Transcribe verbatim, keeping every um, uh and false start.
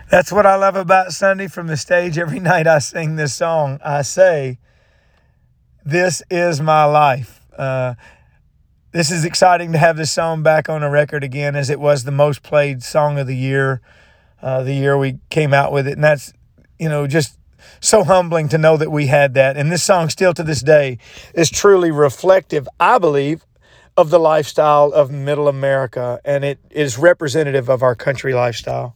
That's what I love about Sunday. From the stage every night I sing this song. I say, this is my life. Uh, this is exciting to have this song back on a record again, as it was the most played song of the year, uh, the year we came out with it. And that's, you know, just so humbling to know that we had that. And this song still to this day is truly reflective, I believe, of the lifestyle of middle America. And it is representative of our country lifestyle.